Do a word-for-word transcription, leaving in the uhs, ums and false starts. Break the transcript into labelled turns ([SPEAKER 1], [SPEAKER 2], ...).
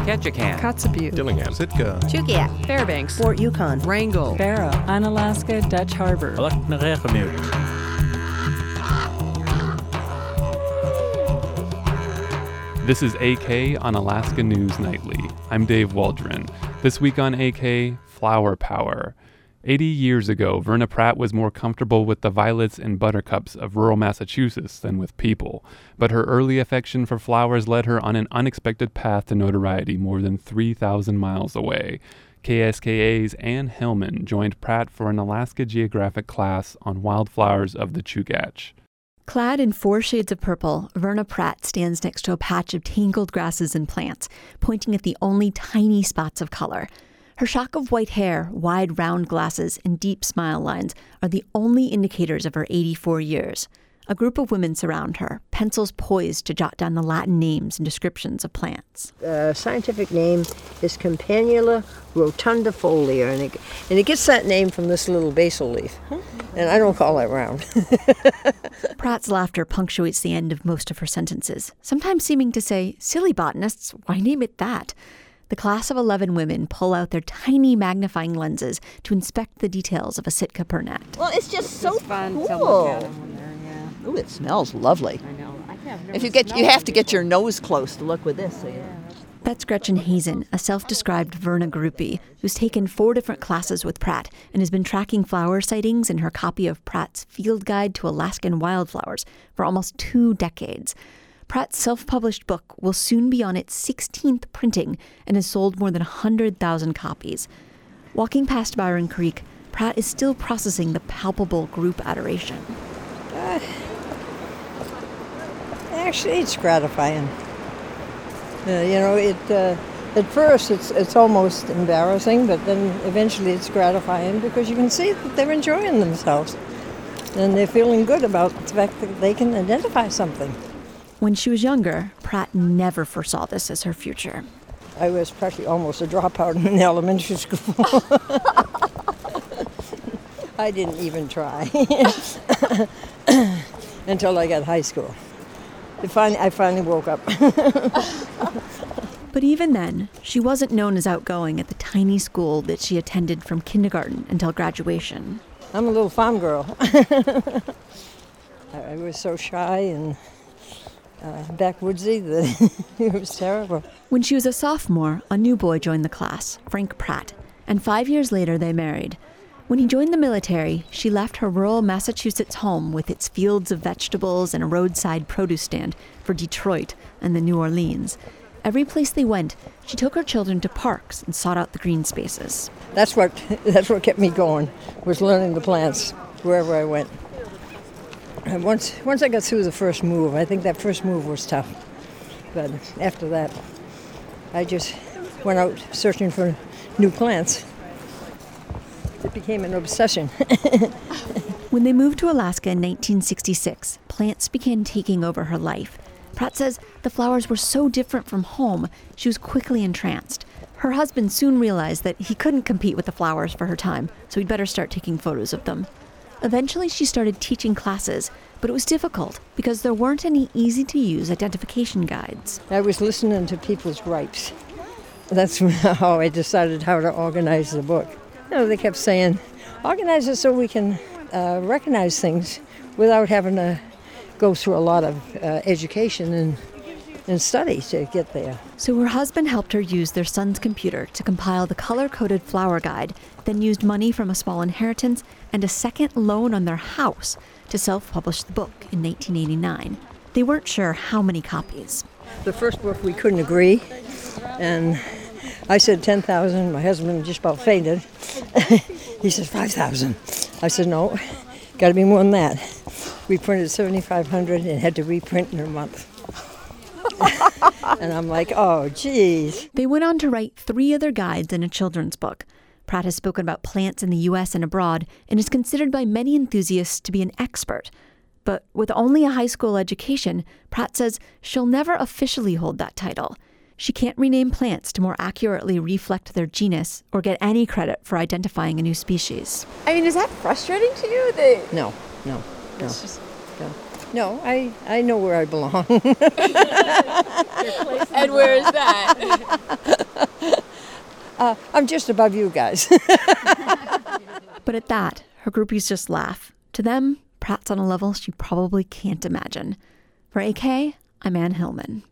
[SPEAKER 1] Ketchikan,
[SPEAKER 2] Kotzebue,
[SPEAKER 3] Dillingham,
[SPEAKER 4] Sitka,
[SPEAKER 5] Chugiak,
[SPEAKER 6] Fairbanks,
[SPEAKER 5] Fort Yukon,
[SPEAKER 2] Wrangell,
[SPEAKER 6] Barrow,
[SPEAKER 7] Unalaska Dutch Harbor,
[SPEAKER 8] This is A K on Alaska News Nightly. I'm Dave Waldron. This week on A K, Flower Power. eighty years ago, Verna Pratt was more comfortable with the violets and buttercups of rural Massachusetts than with people. But her early affection for flowers led her on an unexpected path to notoriety more than three thousand miles away. K S K A's Ann Hillman joined Pratt for an Alaska Geographic class on wildflowers of the Chugach.
[SPEAKER 9] Clad in four shades of purple, Verna Pratt stands next to a patch of tangled grasses and plants, pointing at the only tiny spots of color. Her shock of white hair, wide round glasses, and deep smile lines are the only indicators of her eighty-four years. A group of women surround her, pencils poised to jot down the Latin names and descriptions of plants.
[SPEAKER 10] The uh, scientific name is Campanula rotundifolia, and it, and it gets that name from this little basil leaf. And I don't call that round.
[SPEAKER 9] Pratt's laughter punctuates the end of most of her sentences, sometimes seeming to say, "Silly botanists, why name it that?" The class of eleven women pull out their tiny magnifying lenses to inspect the details of a Sitka pernat.
[SPEAKER 10] Well, it's just so
[SPEAKER 6] it's fun
[SPEAKER 10] cool.
[SPEAKER 6] to look at them when they're, yeah.
[SPEAKER 5] Ooh, it smells lovely.
[SPEAKER 6] I know. I have never
[SPEAKER 5] If you get, you
[SPEAKER 6] smelled
[SPEAKER 5] have to
[SPEAKER 6] them
[SPEAKER 5] get your
[SPEAKER 6] before.
[SPEAKER 5] nose close to look with this. So you
[SPEAKER 9] That's Gretchen Hazen, a self-described Verna groupie who's taken four different classes with Pratt and has been tracking flower sightings in her copy of Pratt's Field Guide to Alaskan Wildflowers for almost two decades. Pratt's self-published book will soon be on its sixteenth printing and has sold more than one hundred thousand copies. Walking past Byron Creek, Pratt is still processing the palpable group adoration.
[SPEAKER 10] Uh, actually, it's gratifying. Uh, you know, it uh, at first it's it's almost embarrassing, but then eventually it's gratifying because you can see that they're enjoying themselves and they're feeling good about the fact that they can identify something.
[SPEAKER 9] When she was younger, Pratt never foresaw this as her future.
[SPEAKER 10] I was practically almost a dropout in elementary school. I didn't even try until I got high school. I finally, I finally woke up.
[SPEAKER 9] But even then, she wasn't known as outgoing at the tiny school that she attended from kindergarten until graduation.
[SPEAKER 10] I'm a little farm girl. I I was so shy and uh, backwoodsy that it was terrible.
[SPEAKER 9] When she was a sophomore, a new boy joined the class, Frank Pratt, and five years later they married. When he joined the military, she left her rural Massachusetts home with its fields of vegetables and a roadside produce stand for Detroit and the New Orleans. Every place they went, she took her children to parks and sought out the green spaces.
[SPEAKER 10] That's what that's what kept me going, was learning the plants wherever I went. And once once I got through the first move, I think that first move was tough. But after that, I just went out searching for new plants. It became an obsession.
[SPEAKER 9] When they moved to Alaska in nineteen sixty-six, plants began taking over her life. Pratt says the flowers were so different from home, she was quickly entranced. Her husband soon realized that he couldn't compete with the flowers for her time, so he'd better start taking photos of them. Eventually, she started teaching classes, but it was difficult because there weren't any easy-to-use identification guides.
[SPEAKER 10] I was listening to people's gripes. That's how I decided how to organize the book. You know, they kept saying, organize it so we can uh, recognize things without having to go through a lot of uh, education and, and study to get there.
[SPEAKER 9] So her husband helped her use their son's computer to compile the color-coded flower guide, then used money from a small inheritance and a second loan on their house to self-publish the book in nineteen eighty-nine. They weren't sure how many copies.
[SPEAKER 10] The first book we couldn't agree, and I said ten thousand. My husband just about fainted. He said five thousand. I said, no, got to be more than that. We printed seventy-five hundred and had to reprint in a month. And I'm like, oh, geez.
[SPEAKER 9] They went on to write three other guides and a children's book. Pratt has spoken about plants in the U S and abroad and is considered by many enthusiasts to be an expert. But with only a high school education, Pratt says she'll never officially hold that title. She can't rename plants to more accurately reflect their genus or get any credit for identifying a new species.
[SPEAKER 6] I mean, is that frustrating to you? That
[SPEAKER 10] No, no, no.
[SPEAKER 6] It's just,
[SPEAKER 10] no. No, I, I know where I belong.
[SPEAKER 6] And where is that?
[SPEAKER 10] uh, I'm just above you guys.
[SPEAKER 9] But at that, her groupies just laugh. To them, Pratt's on a level she probably can't imagine. For A K, I'm Ann Hillman.